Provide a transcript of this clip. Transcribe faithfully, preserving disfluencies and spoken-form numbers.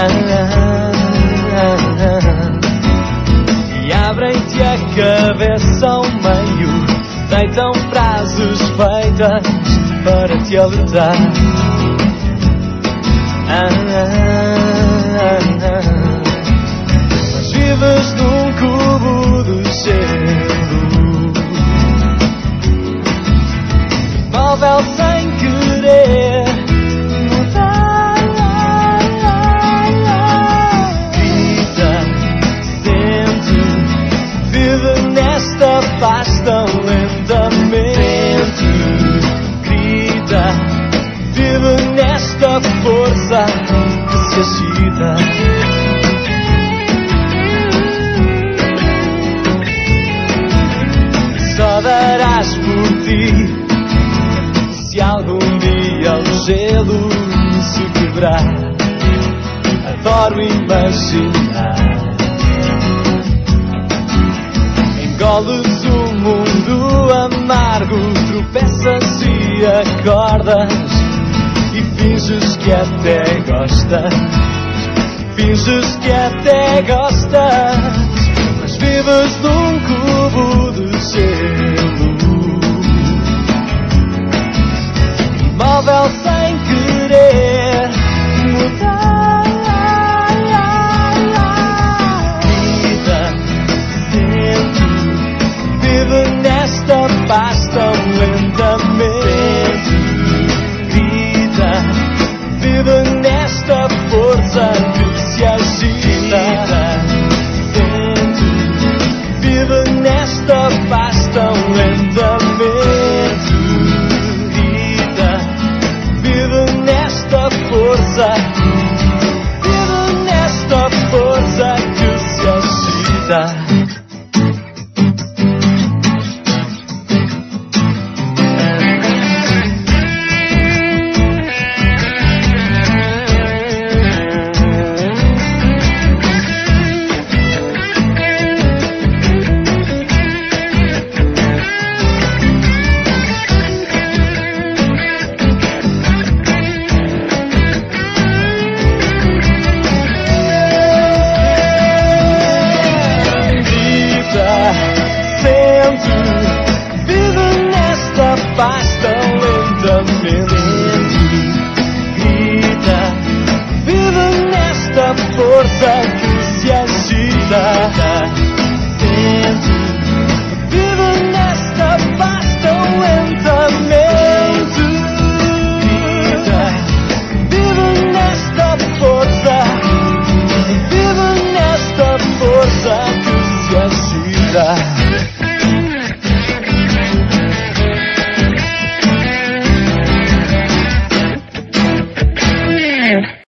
ah, ah, ah. E abrem-te a cabeça ao meio, deitam frases feitas para te alertar. Ah, ah, ah. Mas vives num cubo de gelo, móvel sem querer mudar. Grita, sente, vive nesta paz tão lentamente. Grita, vive nesta força que se agita. Só darás por ti se algum dia o gelo se quebrar. Adoro imaginar. Engoles o mundo amargo, tropeças e acordas e finges que até gostas. Finges que até gostas, mas vives num cubo de gelo, móvel sem